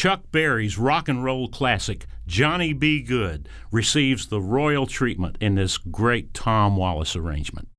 Chuck Berry's rock and roll classic, Johnny B. Goode, receives the royal treatment in this great Tom Wallace arrangement.